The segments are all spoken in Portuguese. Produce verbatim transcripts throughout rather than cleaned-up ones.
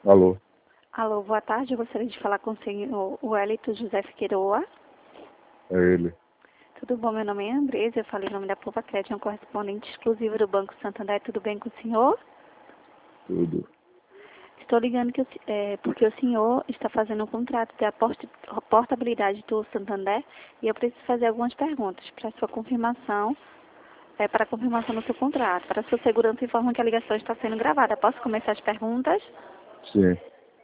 Alô, Alô, boa tarde. Eu gostaria de falar com o senhor Wellington José Figueroa. é ele. Tudo bom? Meu nome é Andresa. Eu falei em nome da Pova Crédito, é um correspondente exclusivo do Banco Santander. Tudo bem com o senhor? Tudo. Estou ligando que, o se- é, porque o senhor está fazendo um contrato de aposta- portabilidade do Santander e eu preciso fazer algumas perguntas para sua confirmação, é, para a confirmação do seu contrato. Para sua segurança, informa que a ligação está sendo gravada. Posso começar as perguntas? Sim.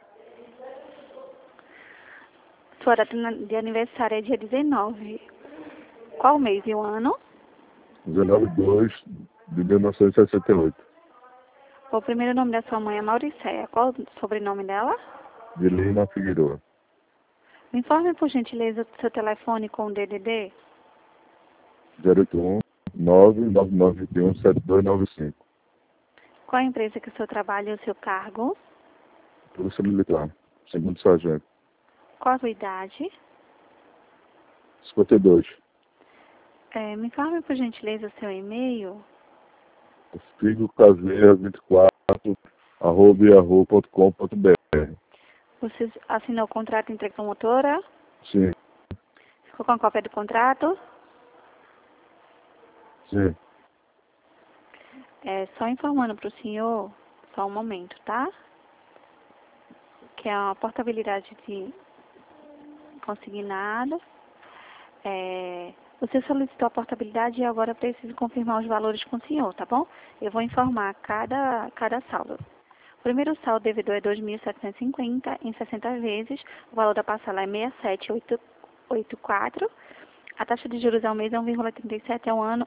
Sua data de aniversário é dia dezenove. Qual mês e o ano? dezenove de dois de mil novecentos e sessenta e oito. O primeiro nome da sua mãe é Mauricéia. Qual o sobrenome dela? De Lima Figueroa. Me informe, por gentileza, do seu telefone com o D D D. zero oito um nove nove nove um sete dois nove cinco. Qual a empresa que o senhor trabalha e o seu cargo? Polícia Militar. Segundo sargento. Qual a sua idade? cinquenta e dois. É, me informe, por gentileza, o seu e-mail. Figo Caseira vinte e quatro arroba yahoo ponto com ponto br. Você assinou o contrato entre a promotora? Sim. Ficou com a cópia do contrato? Sim. É, só informando para o senhor, só um momento, tá? Que é uma portabilidade de consignado. É, você solicitou a portabilidade e agora preciso confirmar os valores com o senhor, tá bom? Eu vou informar cada, cada saldo. O primeiro saldo devedor é dois mil setecentos e cinquenta em sessenta vezes. O valor da parcela é seis mil setecentos e oitenta e quatro. A taxa de juros ao mês é um vírgula trinta e sete, ao ano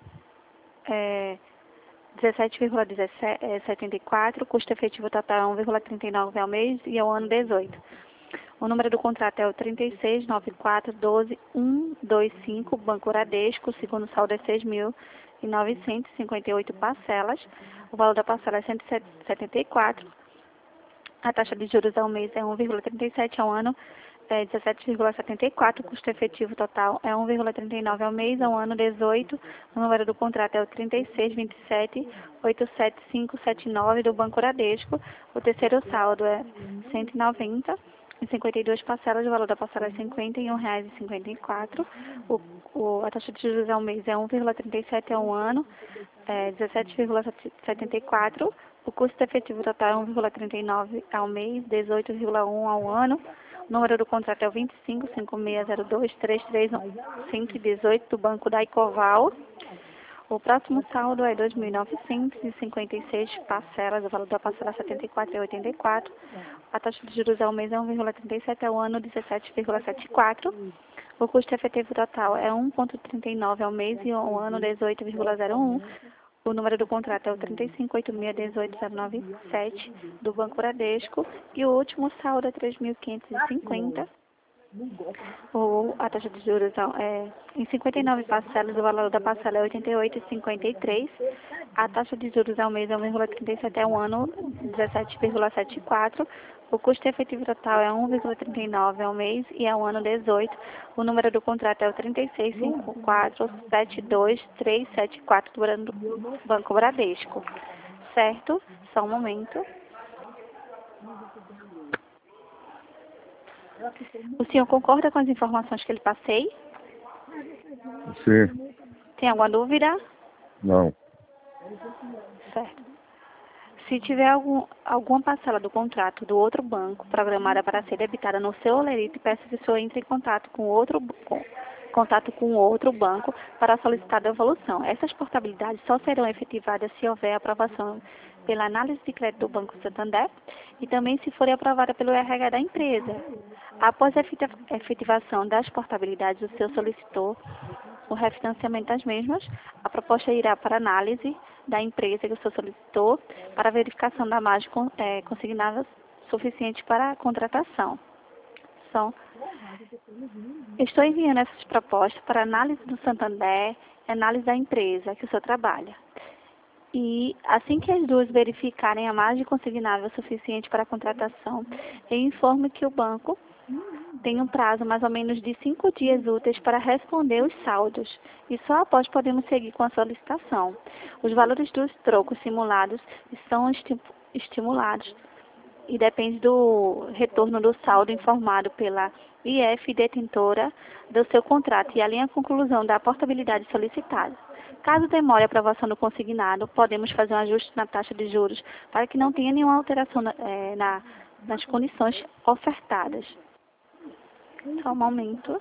é dezessete vírgula setenta e quatro. O custo efetivo total é um vírgula trinta e nove ao mês e ao ano dezoito. O número do contrato é o trinta e seis, noventa e quatro, doze, cento e vinte e cinco, Banco Bradesco. O segundo saldo é seis mil novecentos e cinquenta e oito parcelas. O valor da parcela é cento e setenta e quatro. A taxa de juros ao mês é um vírgula trinta e sete, ao ano é dezessete vírgula setenta e quatro. O custo efetivo total é um vírgula trinta e nove ao mês, ao ano dezoito. O número do contrato é o trinta e seis, vinte e sete, oitenta e sete, quinhentos e setenta e nove do Banco Bradesco. O terceiro saldo é cento e noventa em cinquenta e duas parcelas. O valor da parcela é cinquenta e um reais e cinquenta e quatro. O, o, a taxa de juros ao mês é um vírgula trinta e sete, ao ano é dezessete vírgula setenta e quatro. O custo efetivo total é um vírgula trinta e nove ao mês, dezoito vírgula um ao ano. O número do contrato é o vinte e cinco, cinquenta e seis, zero dois, trinta e três, cento e dezoito do Banco da Icoval. O próximo saldo é dois mil novecentos e cinquenta e seis parcelas. O valor da parcela é setenta e quatro vírgula oitenta e quatro. A taxa de juros ao mês é um vírgula trinta e sete, ao ano dezessete vírgula setenta e quatro. O custo efetivo total é um vírgula trinta e nove ao mês e ao ano dezoito vírgula zero um. O número do contrato é o trinta e cinco, oitenta e seis, dezoito, zero nove sete do Banco Bradesco. E o último saldo é três mil quinhentos e cinquenta. O, a taxa de juros é em cinquenta e nove parcelas. O valor da parcela é oitenta e oito vírgula cinquenta e três. A taxa de juros ao mês é um vírgula trinta e sete, ao ano dezessete vírgula setenta e quatro. O custo efetivo total é um vírgula trinta e nove ao mês e ao ano dezoito. O número do contrato é o trinta e seis, cinquenta e quatro, setenta e dois, trezentos e setenta e quatro do Banco Bradesco. Certo? Só um momento. O senhor concorda com as informações que ele passei? Sim. Tem alguma dúvida? Não. Certo. Se tiver algum, alguma parcela do contrato do outro banco programada para ser debitada no seu olerite, peço que o senhor entre em contato com outro com, contato com outro banco para solicitar a devolução. Essas portabilidades só serão efetivadas se houver aprovação pela análise de crédito do Banco Santander e também se forem aprovada pelo R H da empresa. Após a efetivação das portabilidades, o senhor solicitou o refinanciamento das mesmas. A proposta irá para análise da empresa que o senhor solicitou para verificação da margem é, consignada suficiente para a contratação. São, estou enviando essas propostas para análise do Santander e análise da empresa que o senhor trabalha. E assim que as duas verificarem a margem consignável suficiente para a contratação, eu informo que o banco tem um prazo mais ou menos de cinco dias úteis para responder os saldos e só após podemos seguir com a solicitação. Os valores dos trocos simulados são esti estimulados e depende do retorno do saldo informado pela I F detentora do seu contrato e além a conclusão da portabilidade solicitada. Caso demore a aprovação do consignado, podemos fazer um ajuste na taxa de juros para que não tenha nenhuma alteração na, é, na, nas condições ofertadas. Só um momento.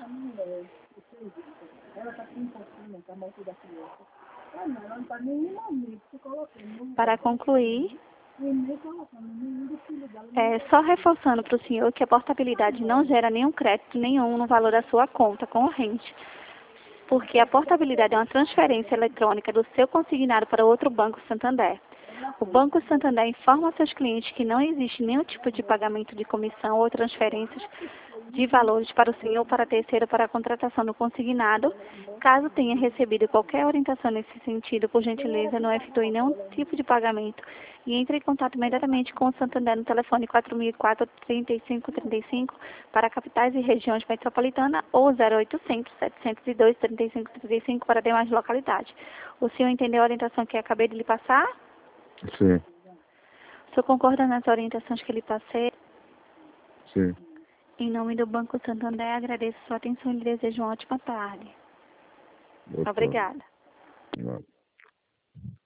Para concluir, é, só reforçando para o senhor que a portabilidade não gera nenhum crédito nenhum no valor da sua conta corrente, porque a portabilidade é uma transferência eletrônica do seu consignado para outro Banco Santander. O Banco Santander informa aos seus clientes que não existe nenhum tipo de pagamento de comissão ou transferências de valores para o senhor, para terceiro, para a contratação do consignado. Caso tenha recebido qualquer orientação nesse sentido, por gentileza, não efetue nenhum tipo de pagamento e entre em contato imediatamente com o Santander no telefone quatro mil e quatro, trinta e cinco, trinta e cinco para capitais e regiões metropolitanas ou zero oitocentos, setecentos e dois, trinta e cinco, trinta e cinco para demais localidades. O senhor entendeu a orientação que acabei de lhe passar? Sim. O senhor concorda nas orientações que lhe passei? Sim. Em nome do Banco Santander, agradeço sua atenção e lhe desejo uma ótima tarde. Boa tarde. Obrigada. Nada.